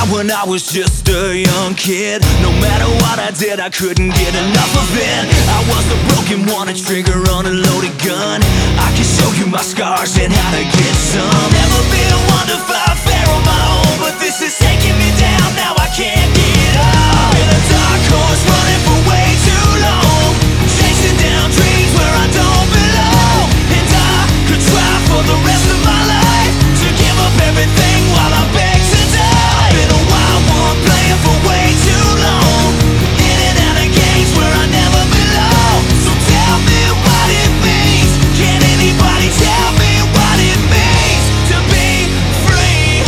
when I was just a young kid. No matter what I did, I couldn't get enough of it. I was the broken one, a trigger on a loaded gun. I can show you my scars and how to get some. Never been one to fight fair on my own, but this is taking me down, now I can't get up. Been a dark horse running for way too long, chasing down dreams where I don't belong. And I could try for the rest of my life to give up everything while I beg to die. Been a wild one playing for way too long, in and out of games where I never belong. So tell me what it means. Can anybody tell me what it means to be free?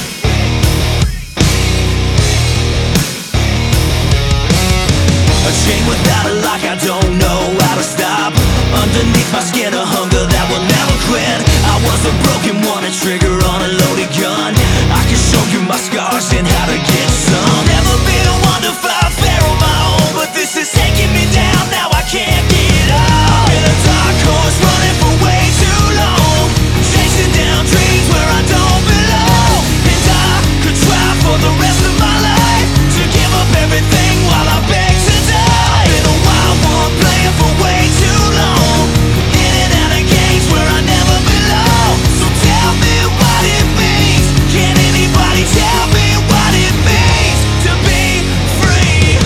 A chain without a lock, I don't know how to stop. Underneath my skin a hunger that will never quit. I was a broken one, a trigger on a loaded gun. I can show you my scars and how to get some. Never been one to fight fair on my own, but this is taking me down, now I can't get up. Been a dark horse running for way too long, chasing down dreams where I don't belong. And I could try for the rest of my life to give up everything while I beg to die. Been a wild one playing for way too long, in and out of games where I never belong. So tell me what it means. Can anybody tell me what it means to be free?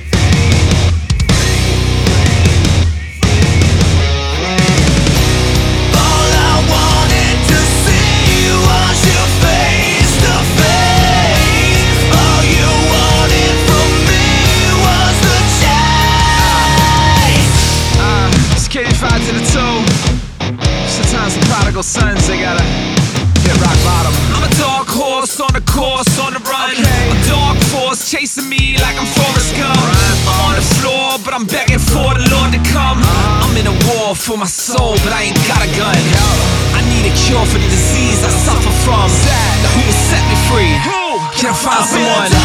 All I wanted to see was your face to face. All you wanted from me was the chase. It's KD5 to the 2. Sometimes the prodigal sons, they gotta hit rock bottom. I'm a dark horse on the course, on the run. A dark force chasing me like I'm Forrest Gump. I'm on the floor, but I'm begging for the Lord to come. I'm in a war for my soul, but I ain't got a gun. I need a cure for the disease I suffer from. Now who will set me free? Can I find someone?